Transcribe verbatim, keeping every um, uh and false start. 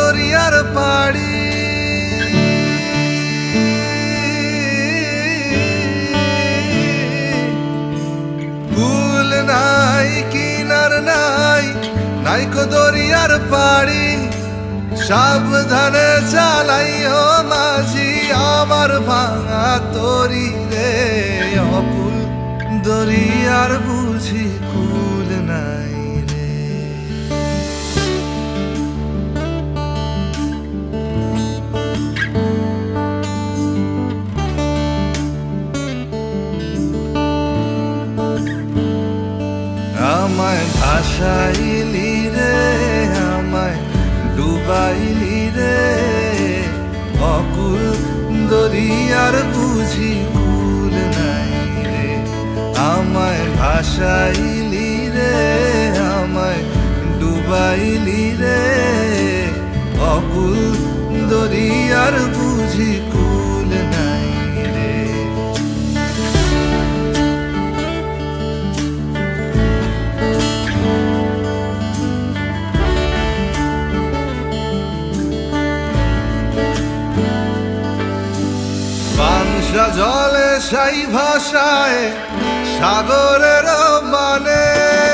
দরিয়ার পাড়ি কুল নাই কিনার নাই নাইকো দরিয়ার পাড়ি সাবধানে চালাইও মাঝি আমার ভাঙা তরি রে অকুল দরিয়ার বুঝি কুল নাই রে। আমায় ভাসাইলি রে আমায় ডুবাইলি রে অকুল দরিয়ার বুঝি কুল নাই রে। আমায় ভাসাইলি রে আমায় ডুবাইলি রে অকুল দরিয়ার বুঝি কুল নাই রে। পানসা জলে সাই ভাষায় সাগরের মানে